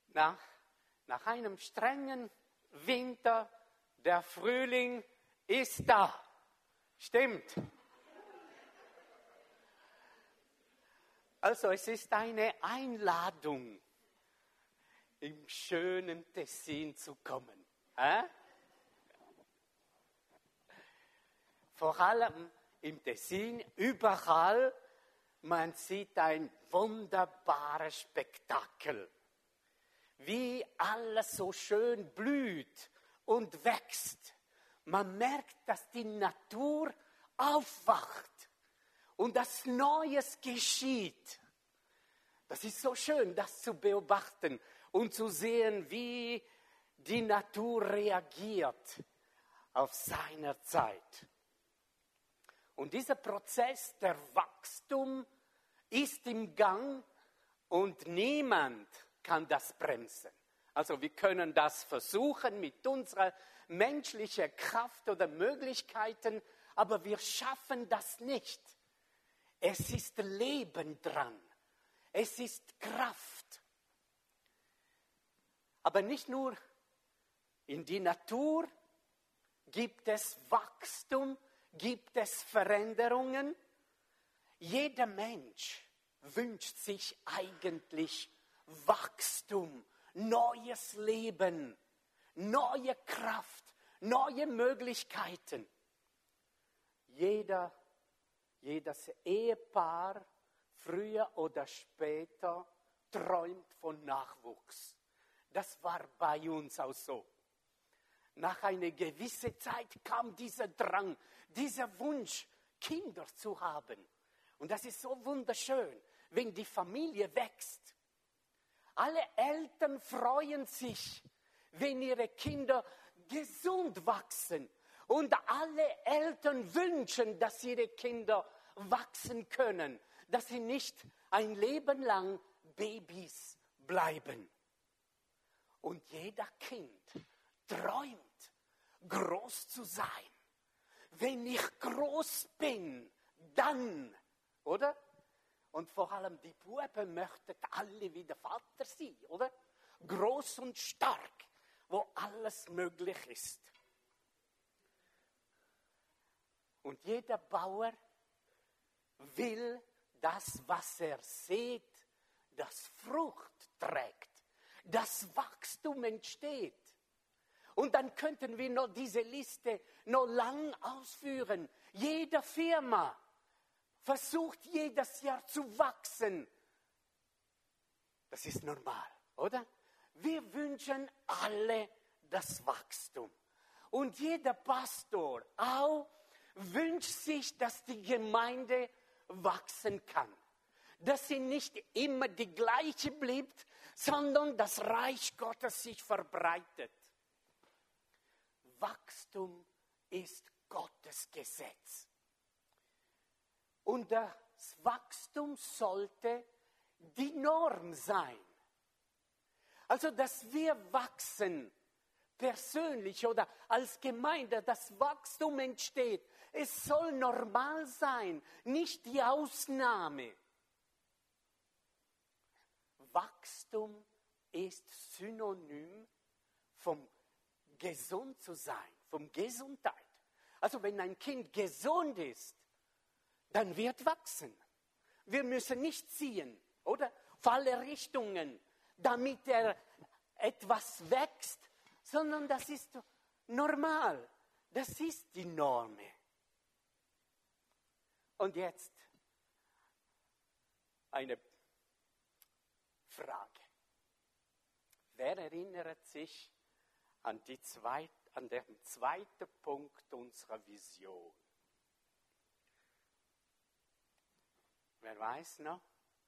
Nach einem strengen Winter, der Frühling ist da. Stimmt. Also es ist eine Einladung, im schönen Tessin zu kommen. Vor allem im Tessin, überall, man sieht ein wunderbares Spektakel. Wie alles so schön blüht und wächst. Man merkt, dass die Natur aufwacht und dass Neues geschieht. Das ist so schön, das zu beobachten und zu sehen, wie die Natur reagiert auf seiner Zeit. Und dieser Prozess der Wachstum ist im Gang und niemand kann das bremsen. Also wir können das versuchen mit unserer menschlichen Kraft oder Möglichkeiten, aber wir schaffen das nicht. Es ist Leben dran. Es ist Kraft. Aber nicht nur in die Natur gibt es Wachstum, gibt es Veränderungen. Jeder Mensch wünscht sich eigentlich Wachstum, neues Leben, neue Kraft, neue Möglichkeiten. Jedes Ehepaar, früher oder später, träumt von Nachwuchs. Das war bei uns auch so. Nach einer gewissen Zeit kam dieser Drang, dieser Wunsch, Kinder zu haben. Und das ist so wunderschön, wenn die Familie wächst. Alle Eltern freuen sich, wenn ihre Kinder gesund wachsen. Und alle Eltern wünschen, dass ihre Kinder wachsen können, dass sie nicht ein Leben lang Babys bleiben. Und jeder Kind träumt, groß zu sein. Wenn ich groß bin, dann, oder? Und vor allem die Buben möchten alle wie der Vater sein, oder? Groß und stark, wo alles möglich ist. Und jeder Bauer will das, was er sieht, das Frucht trägt, das Wachstum entsteht. Und dann könnten wir noch diese Liste noch lang ausführen. Jede Firma versucht jedes Jahr zu wachsen. Das ist normal, oder? Wir wünschen alle das Wachstum. Und jeder Pastor auch wünscht sich, dass die Gemeinde wachsen kann. Dass sie nicht immer die gleiche bleibt, sondern das Reich Gottes sich verbreitet. Wachstum ist Gottes Gesetz. Und das Wachstum sollte die Norm sein. Also, dass wir wachsen, persönlich oder als Gemeinde, das Wachstum entsteht. Es soll normal sein, nicht die Ausnahme. Wachstum ist synonym vom gesund zu sein, vom Gesundheit. Also wenn ein Kind gesund ist, dann wird wachsen. Wir müssen nicht ziehen, oder? Auf alle Richtungen, damit er etwas wächst, sondern das ist normal. Das ist die Norm. Und jetzt eine Frage. Wer erinnert sich an den zweiten Punkt unserer Vision? Wer weiß noch?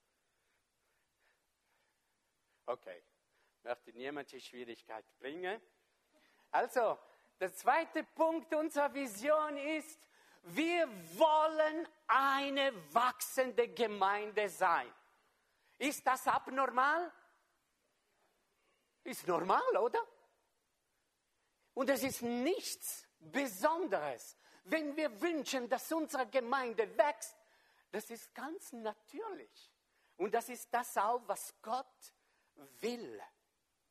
Okay, möchte niemand in Schwierigkeit bringen. Also, der zweite Punkt unserer Vision ist, wir wollen eine wachsende Gemeinde sein. Ist das abnormal? Ist normal, oder? Und es ist nichts Besonderes, wenn wir wünschen, dass unsere Gemeinde wächst. Das ist ganz natürlich. Und das ist das auch, was Gott will.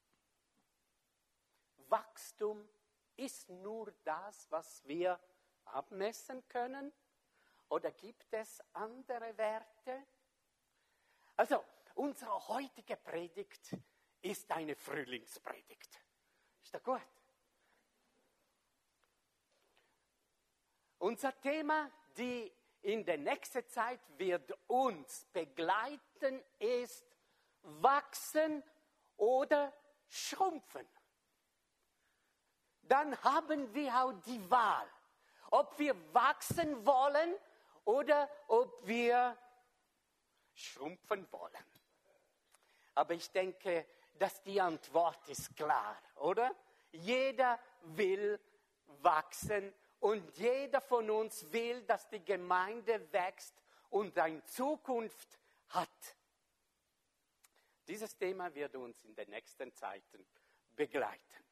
Wachstum ist nur das, was wir abmessen können? Oder gibt es andere Werte? Also, unsere heutige Predigt ist eine Frühlingspredigt. Ist das gut? Unser Thema, die in der nächsten Zeit wird uns begleiten, ist wachsen oder schrumpfen. Dann haben wir auch die Wahl, ob wir wachsen wollen oder ob wir schrumpfen wollen. Aber ich denke, dass die Antwort ist klar, oder? Jeder will wachsen und jeder von uns will, dass die Gemeinde wächst und eine Zukunft hat. Dieses Thema wird uns in den nächsten Zeiten begleiten.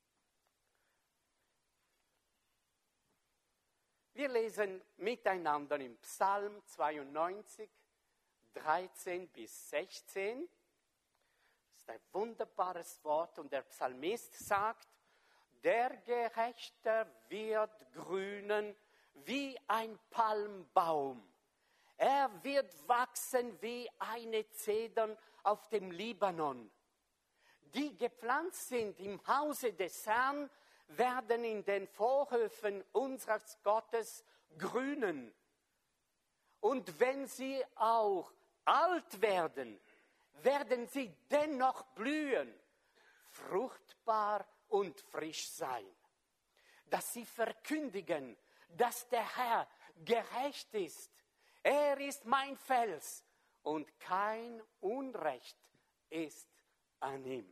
Wir lesen miteinander im Psalm 92, 13 bis 16. Das ist ein wunderbares Wort und der Psalmist sagt, der Gerechte wird grünen wie ein Palmbaum. Er wird wachsen wie eine Zedern auf dem Libanon. Die gepflanzt sind im Hause des Herrn, werden in den Vorhöfen unseres Gottes grünen. Und wenn sie auch alt werden, werden sie dennoch blühen, fruchtbar und frisch sein. Dass sie verkündigen, dass der Herr gerecht ist. Er ist mein Fels und kein Unrecht ist an ihm.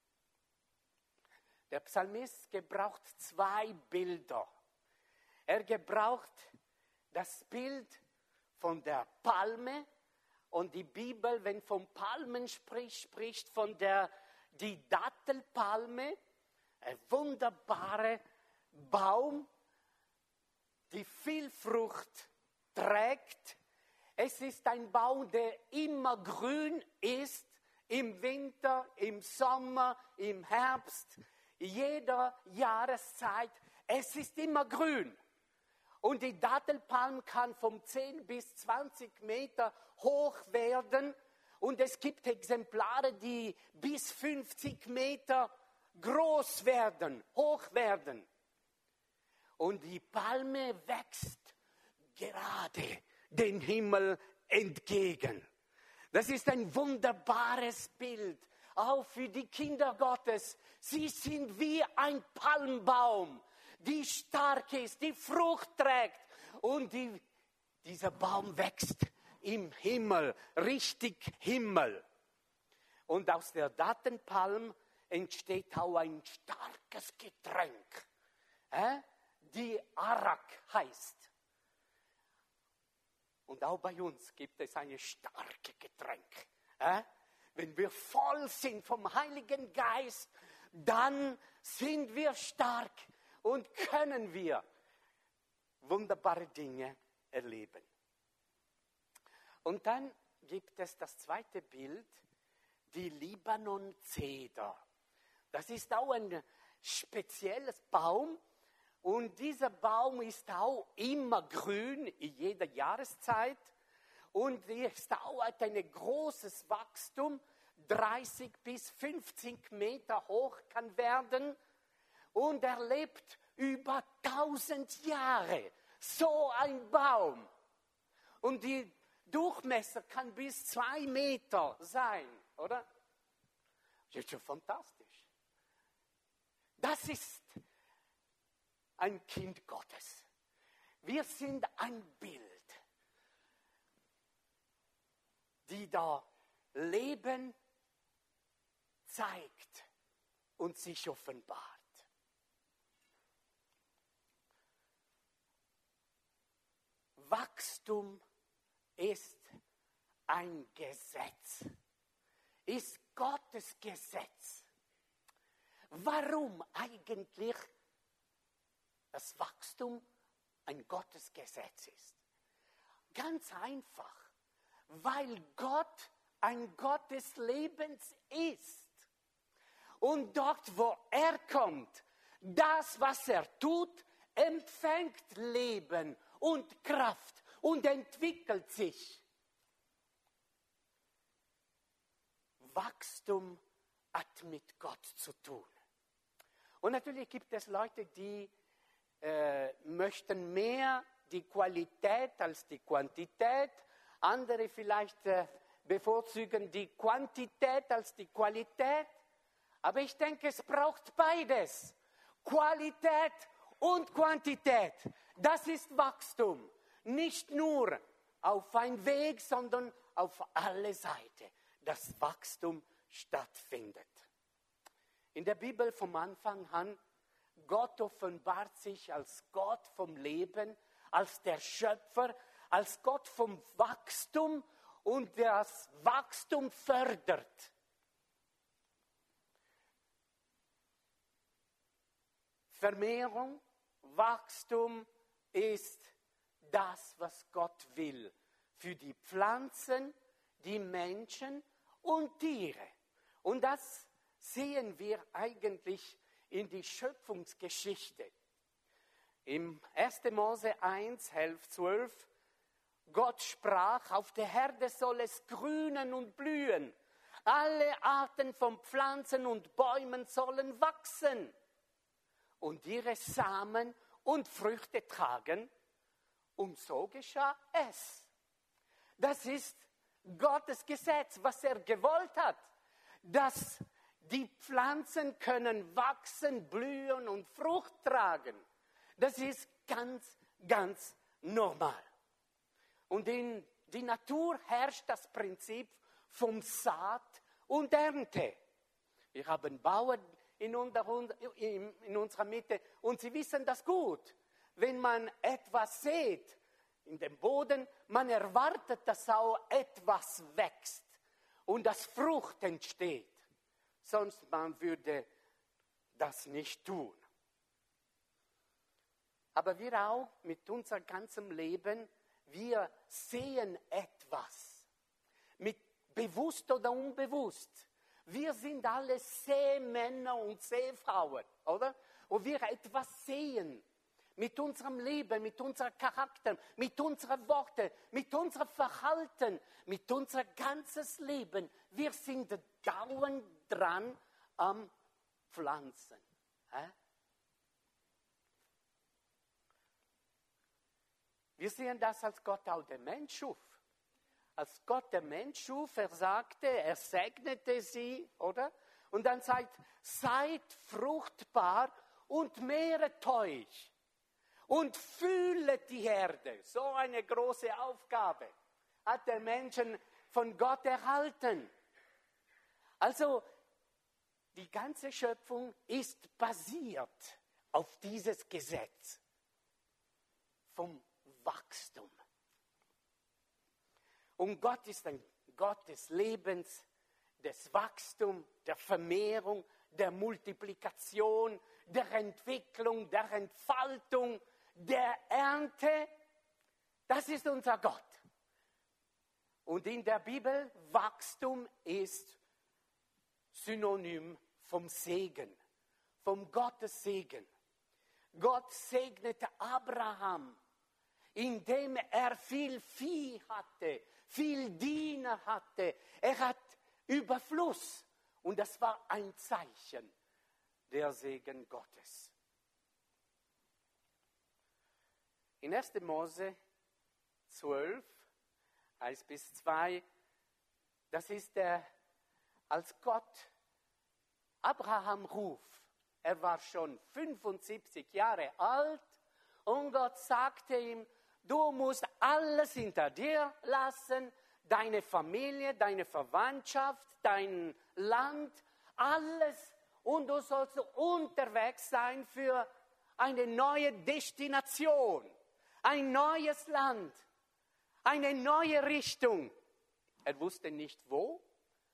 Der Psalmist gebraucht zwei Bilder. Er gebraucht das Bild von der Palme und die Bibel, wenn von Palmen spricht von die Dattelpalme, ein wunderbarer Baum, die viel Frucht trägt. Es ist ein Baum, der immer grün ist, im Winter, im Sommer, im Herbst, jeder Jahreszeit. Es ist immer grün. Und die Dattelpalme kann von 10 bis 20 Meter hoch werden. Und es gibt Exemplare, die bis 50 Meter groß werden, hoch werden. Und die Palme wächst gerade den Himmel entgegen. Das ist ein wunderbares Bild, auch für die Kinder Gottes. Sie sind wie ein Palmbaum, die stark ist, die Frucht trägt. Und dieser Baum wächst im Himmel, richtig Himmel. Und aus der Dattelpalme entsteht auch ein starkes Getränk, die Arak heißt. Und auch bei uns gibt es ein starkes Getränk. Wenn wir voll sind vom Heiligen Geist, dann sind wir stark und können wir wunderbare Dinge erleben. Und dann gibt es das zweite Bild, die Libanon-Zeder. Das ist auch ein spezielles Baum. Und dieser Baum ist auch immer grün in jeder Jahreszeit. Und er ist auch ein großes Wachstum, 30 bis 50 Meter hoch kann werden. Und er lebt über 1000 Jahre. So ein Baum. Und die Durchmesser kann bis 2 Meter sein, oder? Das ist schon fantastisch. Das ist ein Kind Gottes. Wir sind ein Bild, die da Leben zeigt und sich offenbart. Wachstum ist ein Gesetz, ist Gottes Gesetz. Warum eigentlich das Wachstum ein Gottesgesetz ist? Ganz einfach, weil Gott ein Gott des Lebens ist. Und dort, wo er kommt, das, was er tut, empfängt Leben und Kraft und entwickelt sich. Wachstum hat mit Gott zu tun. Und natürlich gibt es Leute, die möchten mehr die Qualität als die Quantität. Andere vielleicht bevorzugen die Quantität als die Qualität. Aber ich denke, es braucht beides. Qualität und Quantität. Das ist Wachstum. Nicht nur auf einen Weg, sondern auf alle Seiten, dass Wachstum stattfindet. In der Bibel vom Anfang an, Gott offenbart sich als Gott vom Leben, als der Schöpfer, als Gott vom Wachstum und das Wachstum fördert. Vermehrung, Wachstum ist das, was Gott will. Für die Pflanzen, die Menschen und Tiere. Und das sehen wir eigentlich in die Schöpfungsgeschichte. Im 1. Mose 1, 11, 12, Gott sprach, auf der Erde soll es grünen und blühen. Alle Arten von Pflanzen und Bäumen sollen wachsen und ihre Samen und Früchte tragen. Und so geschah es. Das ist Gottes Gesetz, was er gewollt hat, dass die Pflanzen können wachsen, blühen und Frucht tragen. Das ist ganz, ganz normal. Und in die Natur herrscht das Prinzip vom Saat und Ernte. Wir haben Bauern in unserer Mitte und sie wissen das gut. Wenn man etwas sät in dem Boden, man erwartet, dass auch etwas wächst und dass Frucht entsteht. Sonst man würde das nicht tun. Aber wir auch mit unserem ganzen Leben, wir sehen etwas. Mit bewusst oder unbewusst. Wir sind alle Seemänner und Seefrauen, oder? Und wir etwas sehen. Mit unserem Leben, mit unserem Charakter, mit unseren Worten, mit unserem Verhalten, mit unser ganzes Leben. Wir sind dauernd dran am Pflanzen. Wir sehen das, als Gott auch den Mensch schuf. Als Gott den Mensch schuf, er sagte, er segnete sie, oder? Und dann sagt, seid fruchtbar und mehret euch. Und fühlet die Erde. So eine große Aufgabe hat der Menschen von Gott erhalten. Also die ganze Schöpfung ist basiert auf dieses Gesetz vom Wachstum. Und Gott ist ein Gott des Lebens, des Wachstums, der Vermehrung, der Multiplikation, der Entwicklung, der Entfaltung, der Ernte. Das ist unser Gott. Und in der Bibel, Wachstum ist Synonym vom Segen, vom Gottes Segen. Gott segnete Abraham, indem er viel Vieh hatte, viel Diener hatte. Er hat Überfluss. Und das war ein Zeichen der Segen Gottes. In 1. Mose 12, 1-2, das ist als Gott Abraham ruft. Er war schon 75 Jahre alt und Gott sagte ihm, du musst alles hinter dir lassen, deine Familie, deine Verwandtschaft, dein Land, alles. Und du sollst unterwegs sein für eine neue Destination, ein neues Land, eine neue Richtung. Er wusste nicht wo.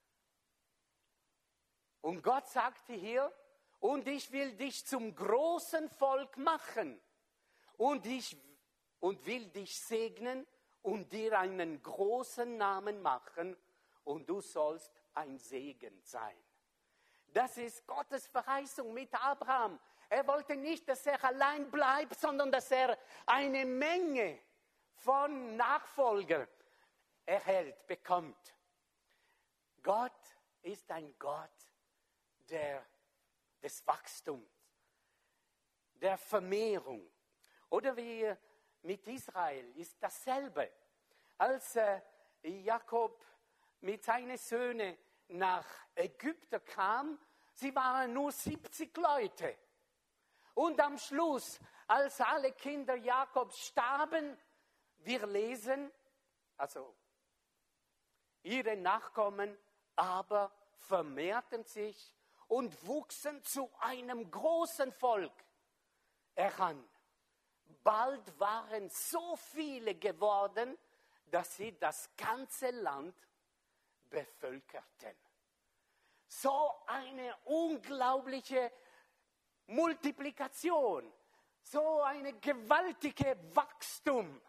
Und Gott sagte hier, und ich will dich zum großen Volk machen und will dich segnen und dir einen großen Namen machen und du sollst ein Segen sein. Das ist Gottes Verheißung mit Abraham. Er wollte nicht, dass er allein bleibt, sondern dass er eine Menge von Nachfolgern erhält, bekommt. Gott ist ein Gott des Wachstums, der Vermehrung. Oder wie mit Israel ist dasselbe. Als Jakob mit seinen Söhnen nach Ägypten kam, sie waren nur 70 Leute. Und am Schluss, als alle Kinder Jakobs starben, wir lesen, also ihre Nachkommen aber vermehrten sich und wuchsen zu einem großen Volk heran. Bald waren so viele geworden, dass sie das ganze Land bevölkerten. So eine unglaubliche Multiplikation, so eine gewaltige Wachstum.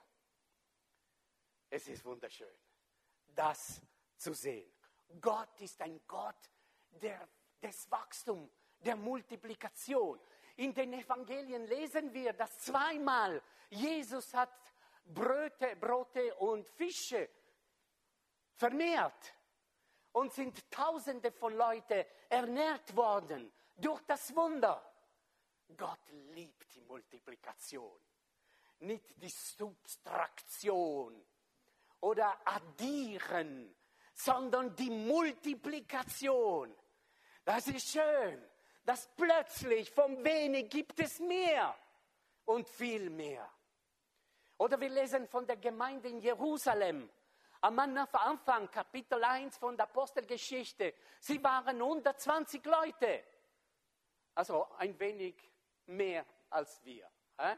Es ist wunderschön, das zu sehen. Gott ist ein Gott des Wachstums, der Multiplikation. In den Evangelien lesen wir, dass zweimal Jesus hat Brote und Fische vermehrt und sind Tausende von Leuten ernährt worden durch das Wunder. Gott liebt die Multiplikation, nicht die Subtraktion oder Addieren, sondern die Multiplikation. Das ist schön, dass plötzlich vom wenig gibt es mehr und viel mehr. Oder wir lesen von der Gemeinde in Jerusalem. Am Anfang, Kapitel 1 von der Apostelgeschichte. Sie waren 120 Leute. Also ein wenig mehr als wir.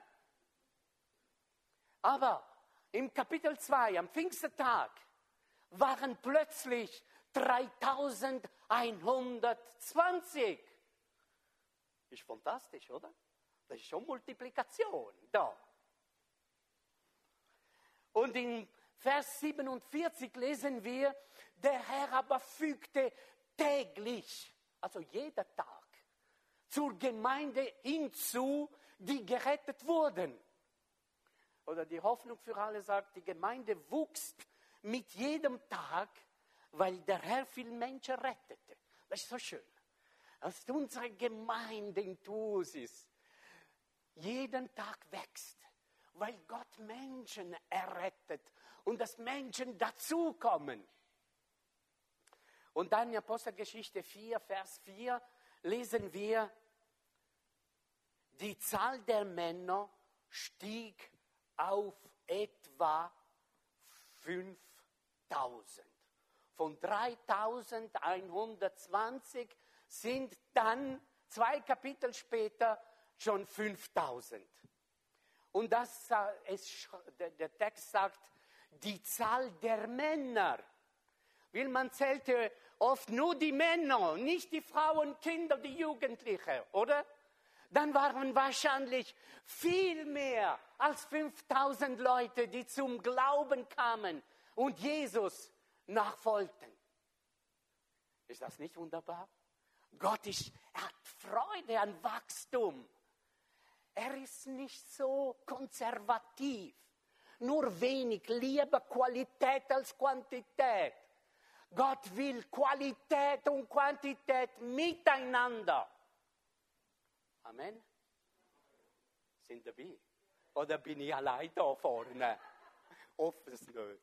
Aber im Kapitel 2, am Pfingsttag, waren plötzlich 3120. Ist fantastisch, oder? Das ist schon Multiplikation da. Und in Vers 47 lesen wir, der Herr aber fügte täglich, also jeder Tag, zur Gemeinde hinzu, die gerettet wurden. Oder die Hoffnung für alle sagt, die Gemeinde wuchs mit jedem Tag, weil der Herr viele Menschen rettete. Das ist so schön. Als unsere Gemeinde in Tuus ist, jeden Tag wächst, weil Gott Menschen errettet und dass Menschen dazukommen. Und dann in Apostelgeschichte 4, Vers 4 lesen wir, die Zahl der Männer stieg auf etwa 5000. Von 3120 sind dann 2 Kapitel später schon 5000. Und der Text sagt, die Zahl der Männer. Weil man zählte oft nur die Männer, nicht die Frauen, Kinder, die Jugendlichen, oder? Dann waren wahrscheinlich viel mehr als 5000 Leute, die zum Glauben kamen und Jesus nachfolgten. Ist das nicht wunderbar? Gott hat Freude an Wachstum. Er ist nicht so konservativ. Nur wenig, lieber Qualität als Quantität. Gott will Qualität und Quantität miteinander. Amen. Sind dabei? Oder bin ich allein da vorne? Hoffe es nicht.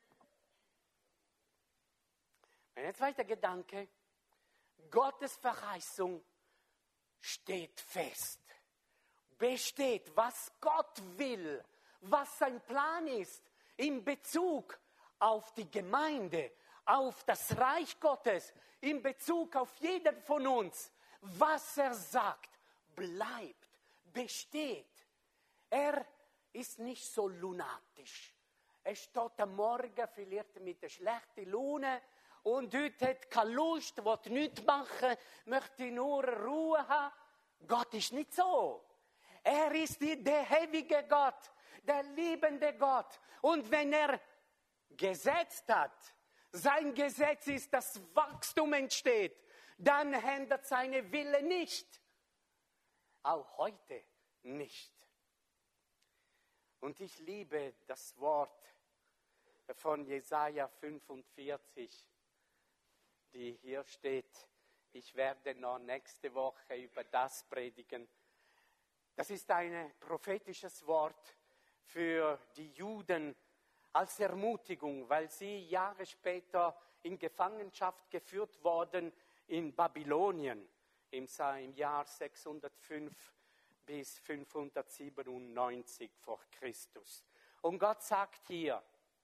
Mein zweiter Gedanke, Gottes Verheißung steht fest. Besteht, was Gott will, was sein Plan ist in Bezug auf die Gemeinde, auf das Reich Gottes, in Bezug auf jeden von uns. Was er sagt, bleibt, besteht. Er ist nicht so lunatisch. Er steht am Morgen vielleicht mit einer schlechten Laune und heute hat keine Lust, will nichts machen, möchte nur Ruhe haben. Gott ist nicht so. Er ist der ewige Gott, der liebende Gott. Und wenn er gesetzt hat, sein Gesetz ist, dass Wachstum entsteht, dann ändert seine Wille nicht. Auch heute nicht. Und ich liebe das Wort von Jesaja 45, die hier steht. Ich werde noch nächste Woche über das predigen. Das ist ein prophetisches Wort für die Juden als Ermutigung, weil sie Jahre später in Gefangenschaft geführt wurden in Babylonien im Jahr 605 bis 597 vor Christus. Und Gott sagt hier,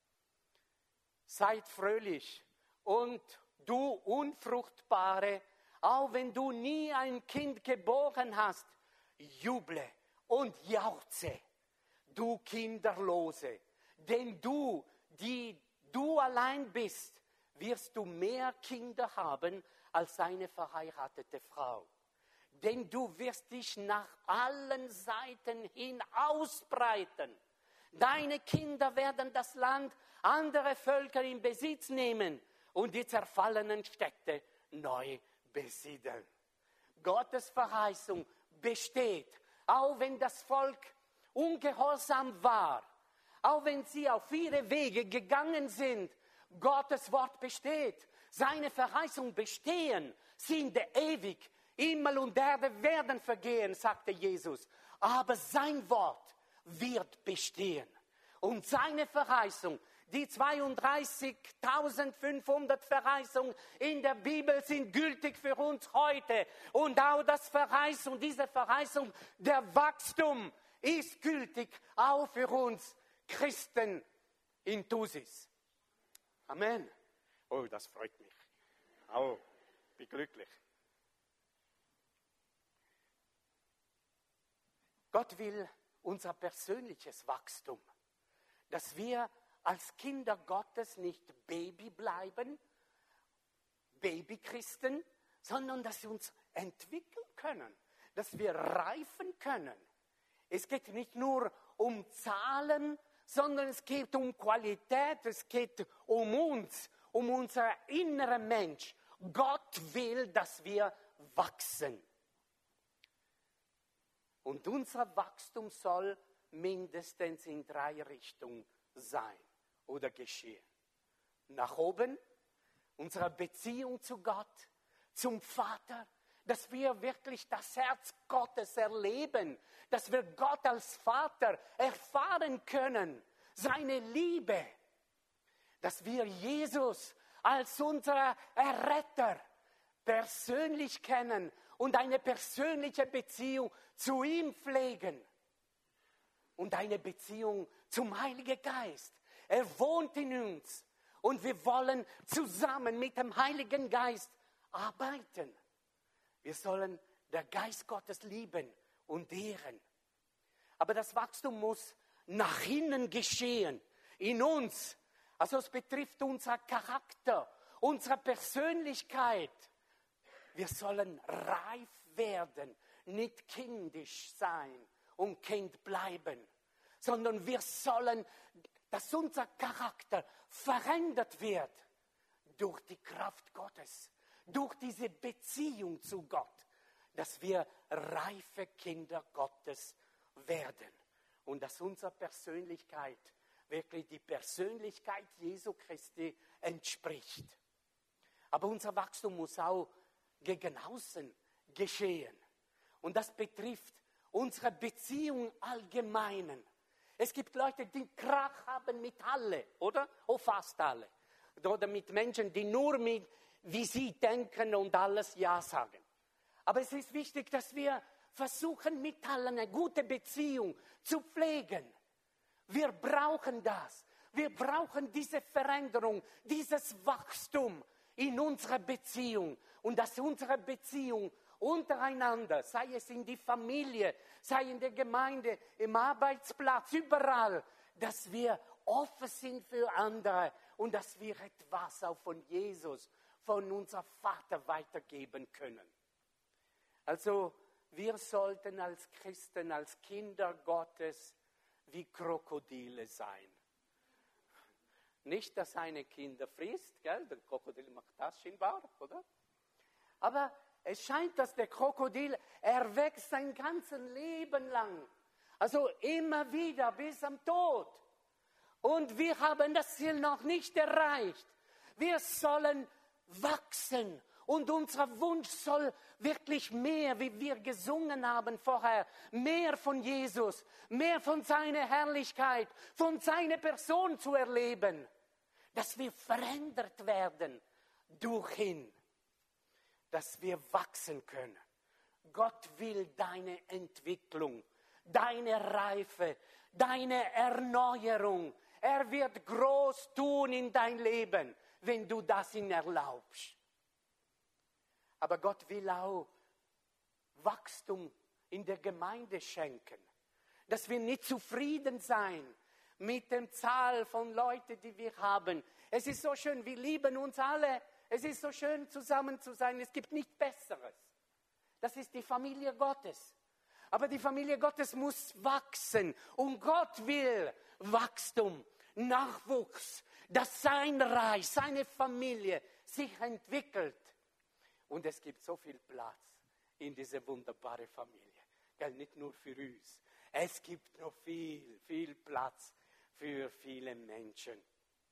seid fröhlich und du Unfruchtbare, auch wenn du nie ein Kind geboren hast, juble und jauchze, du Kinderlose, denn du, die du allein bist, wirst du mehr Kinder haben als eine verheiratete Frau. Denn du wirst dich nach allen Seiten hin ausbreiten. Deine Kinder werden das Land anderer Völker in Besitz nehmen und die zerfallenen Städte neu besiedeln. Gottes Verheißung besteht, auch wenn das Volk ungehorsam war, auch wenn sie auf ihre Wege gegangen sind. Gottes Wort besteht, seine Verheißungen bestehen, sind ewig. Himmel und Erde werden vergehen, sagte Jesus, aber sein Wort wird bestehen. Und seine Verheißung, die 32.500 Verheißungen in der Bibel sind gültig für uns heute. Und auch diese Verheißung, der Wachstum ist gültig auch für uns Christen in Thusis. Amen. Oh, das freut mich. Oh, bin glücklich. Gott will unser persönliches Wachstum, dass wir als Kinder Gottes nicht Baby bleiben, Babychristen, sondern dass wir uns entwickeln können, dass wir reifen können. Es geht nicht nur um Zahlen, sondern es geht um Qualität, es geht um uns, um unser innerer Mensch. Gott will, dass wir wachsen. Und unser Wachstum soll mindestens in 3 Richtungen sein oder geschehen. Nach oben, unsere Beziehung zu Gott, zum Vater, dass wir wirklich das Herz Gottes erleben, dass wir Gott als Vater erfahren können, seine Liebe, dass wir Jesus als unser Erretter persönlich kennen und eine persönliche Beziehung zu ihm pflegen und eine Beziehung zum Heiligen Geist. Er wohnt in uns und wir wollen zusammen mit dem Heiligen Geist arbeiten. Wir sollen den Geist Gottes lieben und ehren. Aber das Wachstum muss nach innen geschehen, in uns. Also es betrifft unser Charakter, unsere Persönlichkeit. Wir sollen reif werden, nicht kindisch sein und Kind bleiben, sondern wir sollen, dass unser Charakter verändert wird durch die Kraft Gottes, durch diese Beziehung zu Gott, dass wir reife Kinder Gottes werden und dass unsere Persönlichkeit wirklich die Persönlichkeit Jesu Christi entspricht. Aber unser Wachstum muss auch gegen außen geschehen. Und das betrifft unsere Beziehung allgemeinen. Es gibt Leute, die Krach haben mit alle, oder? Oh, fast alle. Oder mit Menschen, die nur mit, wie sie denken und alles Ja sagen. Aber es ist wichtig, dass wir versuchen, mit allen eine gute Beziehung zu pflegen. Wir brauchen das. Wir brauchen diese Veränderung, dieses Wachstum in unserer Beziehung. Und dass unsere Beziehung untereinander, sei es in die Familie, sei in der Gemeinde, im Arbeitsplatz, überall, dass wir offen sind für andere und dass wir etwas auch von Jesus, von unserem Vater weitergeben können. Also wir sollten als Christen, als Kinder Gottes wie Krokodile sein. Nicht, dass eine Kinder frisst, gell? Der Krokodil macht das scheinbar, oder? Aber es scheint, dass der Krokodil, er wächst sein ganzes Leben lang. Also immer wieder bis am Tod. Und wir haben das Ziel noch nicht erreicht. Wir sollen wachsen. Und unser Wunsch soll wirklich mehr, wie wir gesungen haben vorher, mehr von Jesus, mehr von seiner Herrlichkeit, von seiner Person zu erleben. Dass wir verändert werden durch ihn. Dass wir wachsen können. Gott will deine Entwicklung, deine Reife, deine Erneuerung. Er wird groß tun in dein Leben, wenn du das ihm erlaubst. Aber Gott will auch Wachstum in der Gemeinde schenken. Dass wir nicht zufrieden sein mit der Zahl von Leuten, die wir haben. Es ist so schön, wir lieben uns alle. Es ist so schön, zusammen zu sein. Es gibt nichts Besseres. Das ist die Familie Gottes. Aber die Familie Gottes muss wachsen. Und Gott will Wachstum, Nachwuchs, dass sein Reich, seine Familie sich entwickelt. Und es gibt so viel Platz in dieser wunderbaren Familie. Gell, nicht nur für uns. Es gibt noch viel Platz für viele Menschen.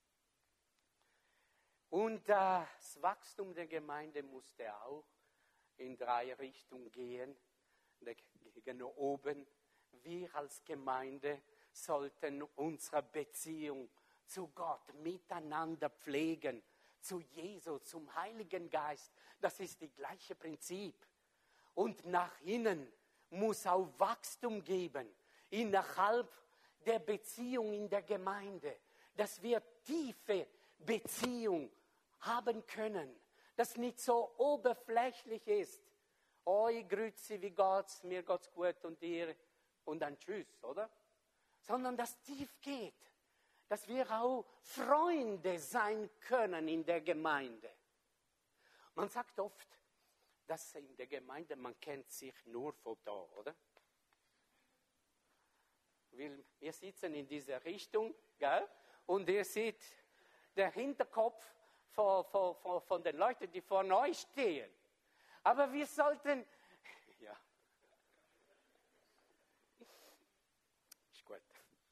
Und das Wachstum der Gemeinde musste auch in 3 Richtungen gehen. Gegen oben. Wir als Gemeinde sollten unsere Beziehung zu Gott miteinander pflegen. Zu Jesus, zum Heiligen Geist. Das ist das gleiche Prinzip. Und nach innen muss auch Wachstum geben. Innerhalb der Beziehung in der Gemeinde. Dass wir tiefe Beziehung haben können. Das nicht so oberflächlich ist. Oh, ich grüße, wie geht's? Mir geht's gut und dir? Und dann tschüss, oder? Sondern das tief geht. Dass wir auch Freunde sein können in der Gemeinde. Man sagt oft, dass in der Gemeinde, man kennt sich nur von da, oder? Wir sitzen in dieser Richtung, gell? Und ihr seht der Hinterkopf von den Leuten, die vor euch stehen. Aber wir sollten, ja, ist gut.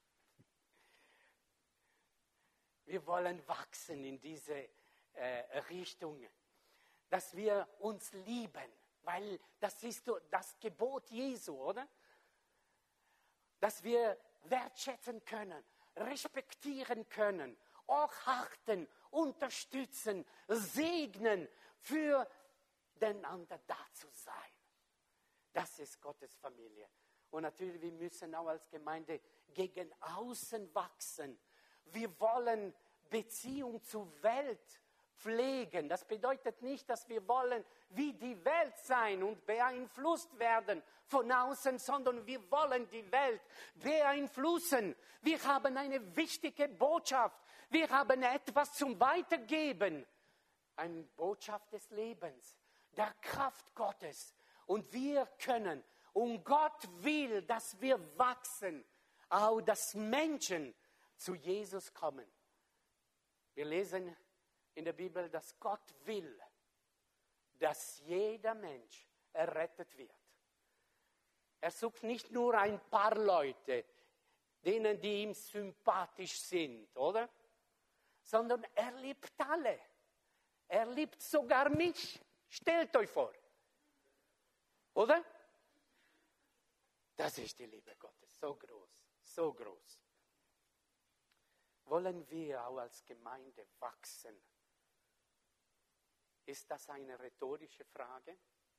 Wir wollen wachsen in diese Richtung, dass wir uns lieben, weil das ist das Gebot Jesu, oder? Dass wir wertschätzen können, respektieren können, auch achten, unterstützen, segnen, für den anderen da zu sein. Das ist Gottes Familie. Und natürlich, wir müssen auch als Gemeinde gegen außen wachsen. Wir wollen Beziehung zur Welt pflegen. Das bedeutet nicht, dass wir wollen wie die Welt sein und beeinflusst werden von außen, sondern wir wollen die Welt beeinflussen. Wir haben eine wichtige Botschaft. Wir haben etwas zum Weitergeben. Eine Botschaft des Lebens, der Kraft Gottes. Und wir können, und Gott will, dass wir wachsen, auch dass Menschen zu Jesus kommen. Wir lesen in der Bibel, dass Gott will, dass jeder Mensch errettet wird. Er sucht nicht nur ein paar Leute, denen, die ihm sympathisch sind, oder? Sondern er liebt alle. Er liebt sogar mich. Stellt euch vor. Oder? Das ist die Liebe Gottes. So groß, so groß. Wollen wir auch als Gemeinde wachsen? Ist das eine rhetorische Frage?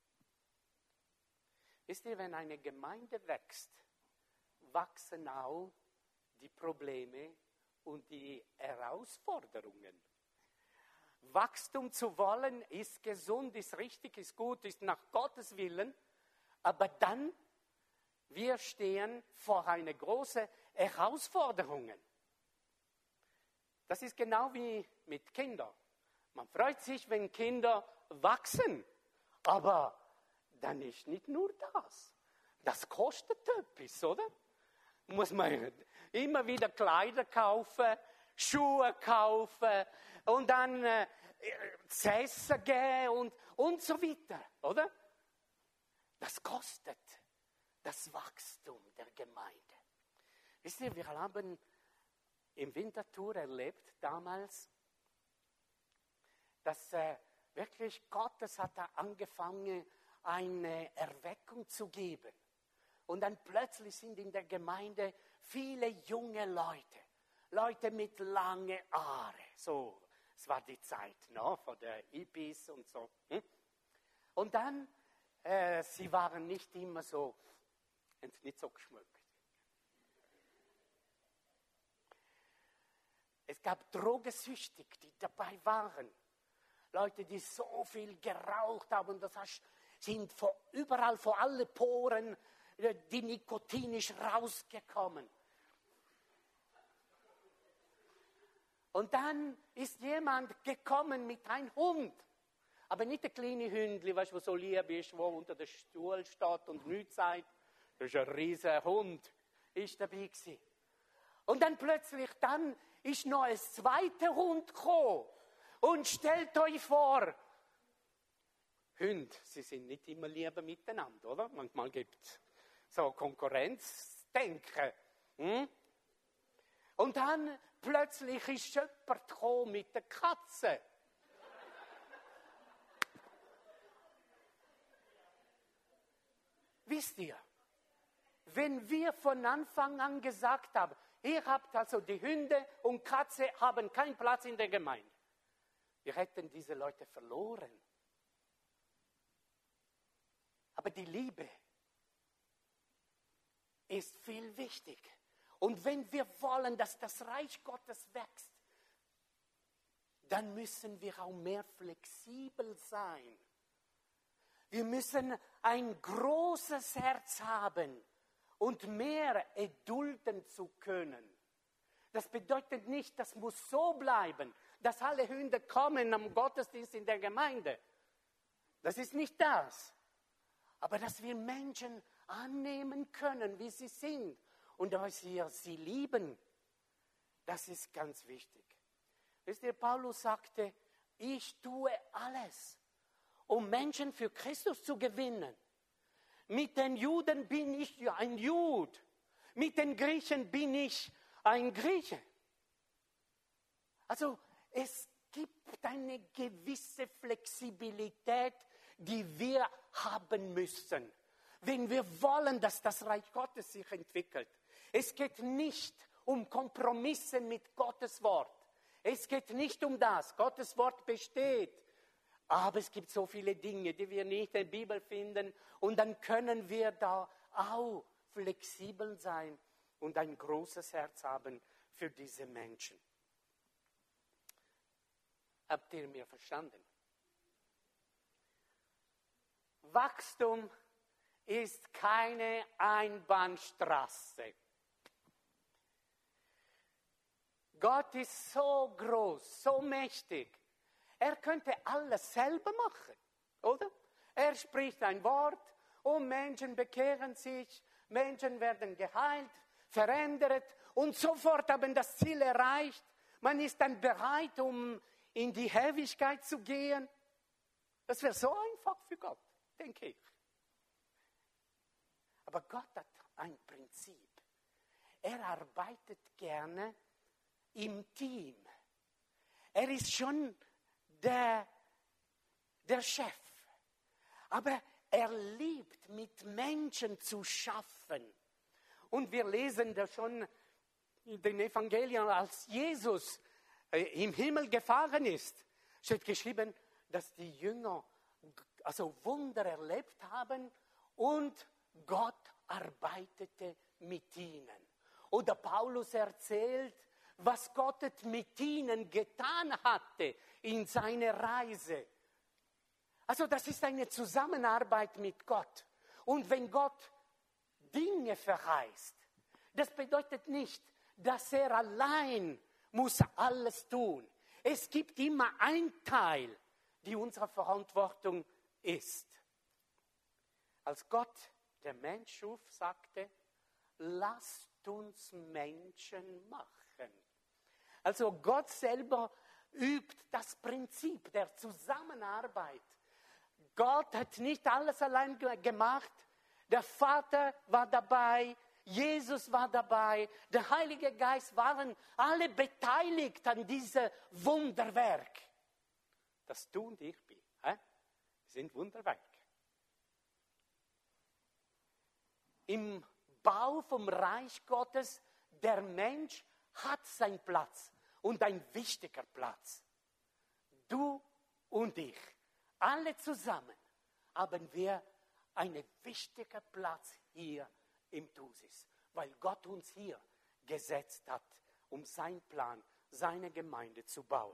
Wisst ihr, wenn eine Gemeinde wächst, wachsen auch die Probleme und die Herausforderungen. Wachstum zu wollen ist gesund, ist richtig, ist gut, ist nach Gottes Willen, aber dann, wir stehen vor einer großen Herausforderung. Das ist genau wie mit Kindern. Man freut sich, wenn Kinder wachsen, aber dann ist nicht nur das. Das kostet etwas, oder? Muss man immer wieder Kleider kaufen, Schuhe kaufen und dann zu essen geben und so weiter, oder? Das kostet das Wachstum der Gemeinde. Wisst ihr, wir haben im Winterthur erlebt damals, dass wirklich Gottes hat angefangen, eine Erweckung zu geben. Und dann plötzlich sind in der Gemeinde viele junge Leute mit langen Haaren. So, es war die Zeit, no, von der Hippies und so. Und dann, sie waren nicht immer so, nicht so geschmückt. Es gab Drogesüchtige, die dabei waren. Leute, die so viel geraucht haben, sind überall vor alle Poren die nikotinisch rausgekommen. Und dann ist jemand gekommen mit einem Hund. Aber nicht der kleine Hündli, weißt du, der so lieb ist, der unter dem Stuhl steht und nichts sagt. Das ist ein riesiger Hund, ist dabei gewesen. Und dann plötzlich, ist noch ein zweiter Hund gekommen. Und stellt euch vor, Hunde, sie sind nicht immer lieber miteinander, oder? Manchmal gibt es so Konkurrenzdenken. Und dann plötzlich ist jemand gekommen mit der Katze. Wisst ihr, wenn wir von Anfang an gesagt haben, ihr habt also die Hunde und Katze haben keinen Platz in der Gemeinde, wir hätten diese Leute verloren. Aber die Liebe ist viel wichtig. Und wenn wir wollen, dass das Reich Gottes wächst, dann müssen wir auch mehr flexibel sein. Wir müssen ein großes Herz haben und mehr erdulden zu können. Das bedeutet nicht, das muss so bleiben, dass alle Hunde kommen am Gottesdienst in der Gemeinde. Das ist nicht das. Aber dass wir Menschen annehmen können, wie sie sind und dass wir sie lieben, das ist ganz wichtig. Wisst ihr, Paulus sagte, ich tue alles, um Menschen für Christus zu gewinnen. Mit den Juden bin ich ein Jude, mit den Griechen bin ich ein Grieche. Also es gibt eine gewisse Flexibilität, die wir haben müssen, wenn wir wollen, dass das Reich Gottes sich entwickelt. Es geht nicht um Kompromisse mit Gottes Wort. Es geht nicht um das. Gottes Wort besteht. Aber es gibt so viele Dinge, die wir nicht in der Bibel finden. Und dann können wir da auch flexibel sein und ein großes Herz haben für diese Menschen. Habt ihr mir verstanden? Wachstum ist keine Einbahnstraße. Gott ist so groß, so mächtig. Er könnte alles selber machen, oder? Er spricht ein Wort und Menschen bekehren sich, Menschen werden geheilt, verändert und sofort haben das Ziel erreicht. Man ist dann bereit, um in die Ewigkeit zu gehen. Das wäre so einfach für Gott, denke ich. Aber Gott hat ein Prinzip. Er arbeitet gerne im Team. Er ist schon der Chef. Aber er liebt, mit Menschen zu schaffen. Und wir lesen da schon in den Evangelien, als Jesus im Himmel gefahren ist, steht geschrieben, dass die Jünger also Wunder erlebt haben und Gott arbeitete mit ihnen. Oder Paulus erzählt, was Gott mit ihnen getan hatte in seiner Reise. Also das ist eine Zusammenarbeit mit Gott. Und wenn Gott Dinge verheißt, das bedeutet nicht, dass er allein muss alles tun. Es gibt immer einen Teil, die unsere Verantwortung ist. Als Gott der Mensch schuf, sagte, lasst uns Menschen machen. Also Gott selber übt das Prinzip der Zusammenarbeit. Gott hat nicht alles allein gemacht. Der Vater war dabei, Jesus war dabei, der Heilige Geist waren alle beteiligt an diesem Wunderwerk. Das du und ich bin, sind Wunderwerk. Im Bau vom Reich Gottes, der Mensch hat seinen Platz und ein wichtiger Platz. Du und ich, alle zusammen, haben wir einen wichtigen Platz hier im Thusis, weil Gott uns hier gesetzt hat, um seinen Plan, seine Gemeinde zu bauen.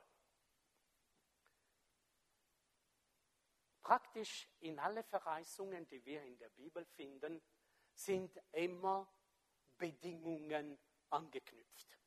Praktisch in alle Verheißungen, die wir in der Bibel finden, sind immer Bedingungen angeknüpft.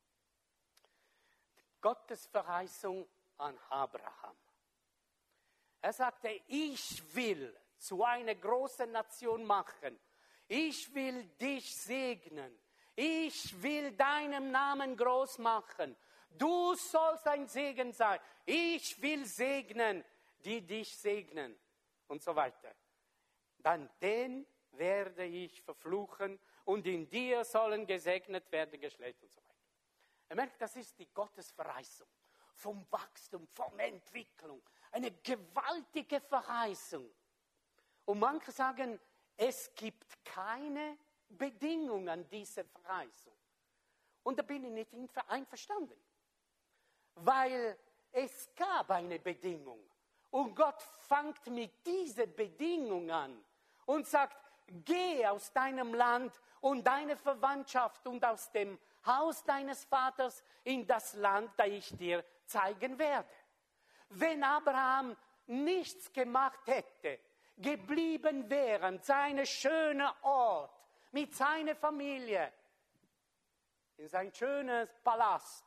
Gottes Verheißung an Abraham. Er sagte, ich will zu einer großen Nation machen. Ich will dich segnen. Ich will deinen Namen groß machen. Du sollst ein Segen sein. Ich will segnen, die dich segnen. Und so weiter. Dann den werde ich verfluchen und in dir sollen gesegnet werden Geschlecht und so weiter. Ihr merkt, das ist die Gottesverheißung vom Wachstum, von Entwicklung. Eine gewaltige Verheißung. Und manche sagen, es gibt keine Bedingung an dieser Verheißung. Und da bin ich nicht einverstanden. Weil es gab eine Bedingung. Und Gott fängt mit dieser Bedingung an und sagt, geh aus deinem Land und deine Verwandtschaft und aus dem Haus deines Vaters in das Land, das ich dir zeigen werde. Wenn Abraham nichts gemacht hätte, geblieben wäre, sein schöner Ort mit seiner Familie, in sein schönes Palast,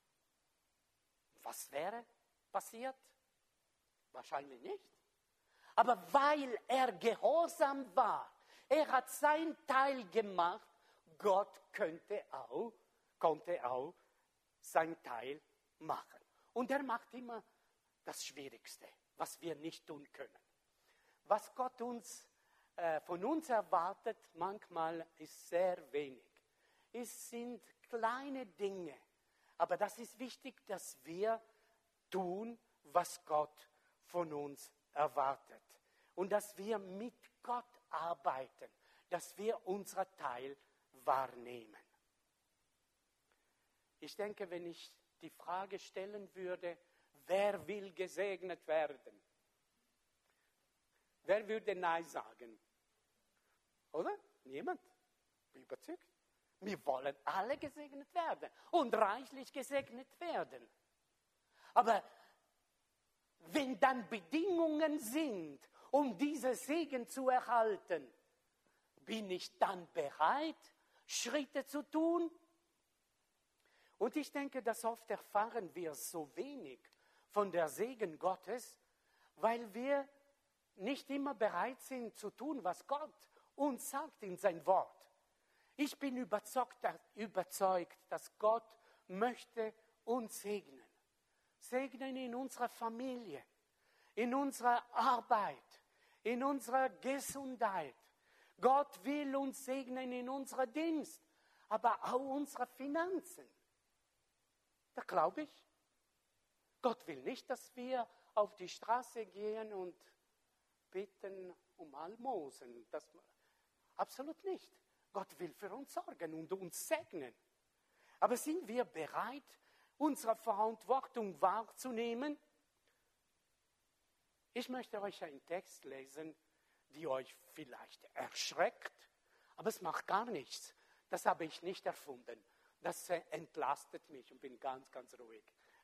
was wäre passiert? Wahrscheinlich nicht. Aber weil er gehorsam war, er hat seinen Teil gemacht, Gott konnte auch seinen Teil machen. Und er macht immer das Schwierigste, was wir nicht tun können. Was Gott von uns erwartet, manchmal ist sehr wenig. Es sind kleine Dinge, aber das ist wichtig, dass wir tun, was Gott von uns erwartet. Und dass wir mit Gott arbeiten, dass wir unseren Teil wahrnehmen. Ich denke, wenn ich die Frage stellen würde, wer will gesegnet werden? Wer würde Nein sagen? Oder? Niemand? Bin überzeugt. Wir wollen alle gesegnet werden und reichlich gesegnet werden. Aber wenn dann Bedingungen sind, um diesen Segen zu erhalten, bin ich dann bereit, Schritte zu tun? Und ich denke, dass oft erfahren wir so wenig von der Segen Gottes, weil wir nicht immer bereit sind zu tun, was Gott uns sagt in sein Wort. Ich bin überzeugt, dass Gott möchte uns segnen. Segnen in unserer Familie, in unserer Arbeit, in unserer Gesundheit. Gott will uns segnen in unserem Dienst, aber auch unsere Finanzen. Da glaube ich. Gott will nicht, dass wir auf die Straße gehen und bitten um Almosen. Absolut nicht. Gott will für uns sorgen und uns segnen. Aber sind wir bereit, unsere Verantwortung wahrzunehmen? Ich möchte euch einen Text lesen, der euch vielleicht erschreckt, aber es macht gar nichts. Das habe ich nicht erfunden. Das entlastet mich und bin ganz, ganz ruhig.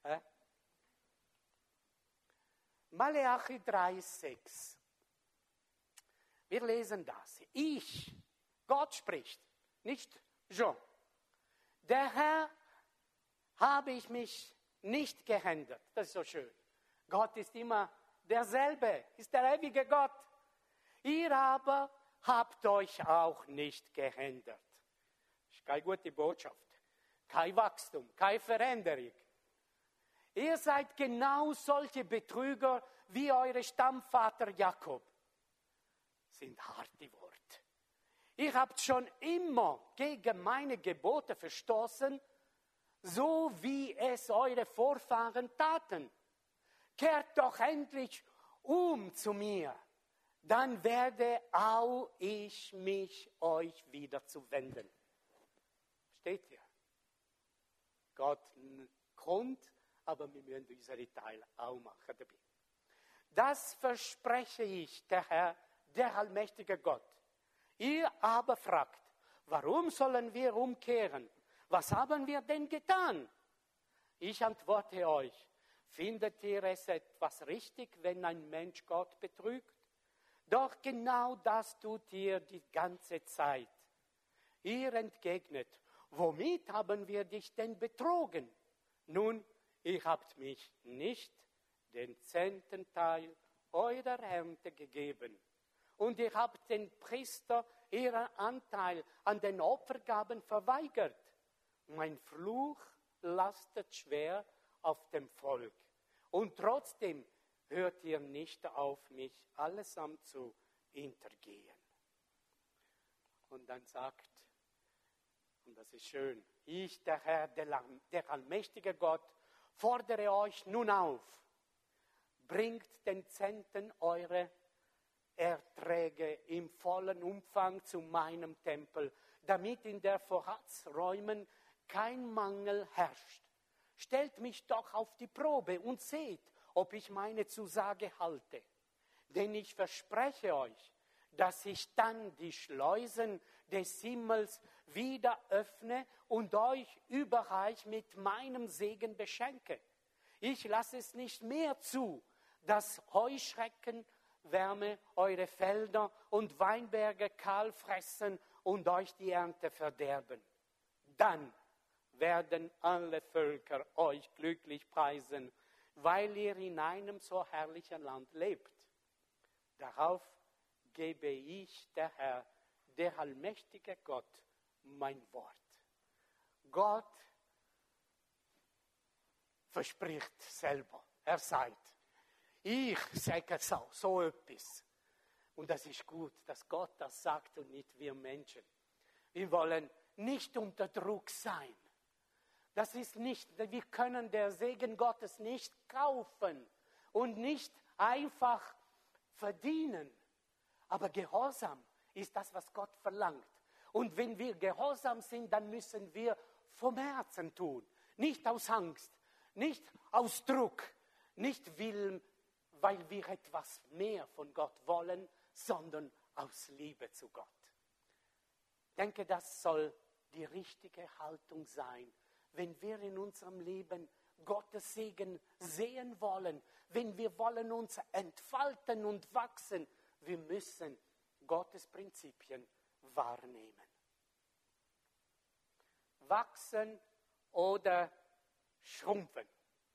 Maleachi 3,6. Wir lesen das. Gott spricht, nicht Jean. Der Herr habe ich mich nicht geändert. Das ist so schön. Gott ist immer derselbe, ist der ewige Gott. Ihr aber habt euch auch nicht geändert. Das ist keine gute Botschaft. kein Wachstum, keine Veränderung. Ihr seid genau solche Betrüger wie eure Stammvater Jakob. Sind harte Worte. Ihr habt schon immer gegen meine Gebote verstoßen, so wie es eure Vorfahren taten. Kehrt doch endlich um zu mir, dann werde auch ich mich euch wieder zuwenden. Steht hier. Gott kommt, aber wir müssen unsere Teil auch machen dabei. Das verspreche ich, der Herr, der allmächtige Gott. Ihr aber fragt, warum sollen wir umkehren? Was haben wir denn getan? Ich antworte euch, findet ihr es etwas richtig, wenn ein Mensch Gott betrügt? Doch genau das tut ihr die ganze Zeit. Ihr entgegnet, womit haben wir dich denn betrogen? Nun, ihr habt mich nicht den 10. Teil eurer Ernte gegeben. Und ihr habt den Priester ihren Anteil an den Opfergaben verweigert. Mein Fluch lastet schwer auf dem Volk. Und trotzdem hört ihr nicht auf, mich allesamt zu hintergehen. Und dann sagt, und das ist schön, ich, der Herr, der allmächtige Gott, fordere euch nun auf, bringt den 10. eure Erträge im vollen Umfang zu meinem Tempel, damit in der Vorratsräumen kein Mangel herrscht. Stellt mich doch auf die Probe und seht, ob ich meine Zusage halte. Denn ich verspreche euch, dass ich dann die Schleusen des Himmels wieder öffne und euch überreich mit meinem Segen beschenke. Ich lasse es nicht mehr zu, dass Heuschrecken Wärme eure Felder und Weinberge kahl fressen und euch die Ernte verderben. Dann werden alle Völker euch glücklich preisen, weil ihr in einem so herrlichen Land lebt. Darauf gebe ich, der Herr, der allmächtige Gott, mein Wort. Gott verspricht selber, er sagt, ich sage so etwas. Und das ist gut, dass Gott das sagt und nicht wir Menschen. Wir wollen nicht unter Druck sein. Das ist nicht, wir können der Segen Gottes nicht kaufen und nicht einfach verdienen. Aber Gehorsam ist das, was Gott verlangt. Und wenn wir gehorsam sind, dann müssen wir vom Herzen tun. Nicht aus Angst, nicht aus Druck, nicht weil wir etwas mehr von Gott wollen, sondern aus Liebe zu Gott. Ich denke, das soll die richtige Haltung sein, wenn wir in unserem Leben Gottes Segen sehen wollen, wenn wir wollen uns entfalten und wachsen, wir müssen Gottes Prinzipien wahrnehmen. Wachsen oder schrumpfen.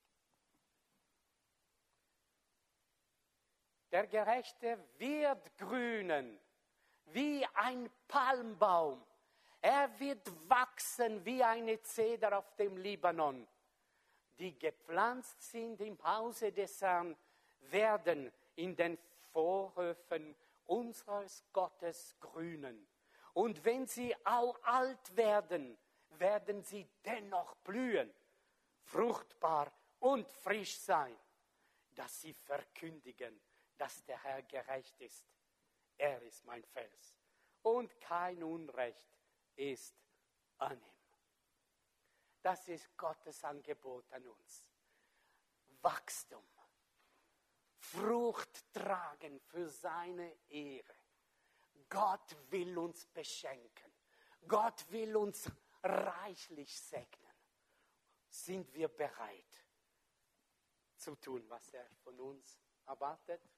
Der Gerechte wird grünen wie ein Palmbaum. Er wird wachsen wie eine Zeder auf dem Libanon. Die gepflanzt sind im Hause des Herrn, werden in den Vorhöfen unseres Gottes grünen. Und wenn sie auch alt werden, werden sie dennoch blühen, fruchtbar und frisch sein, dass sie verkündigen, dass der Herr gerecht ist. Er ist mein Fels und kein Unrecht ist an ihm. Das ist Gottes Angebot an uns. Wachstum, Frucht tragen für seine Ehre. Gott will uns beschenken. Gott will uns reichlich segnen. Sind wir bereit zu tun, was er von uns erwartet?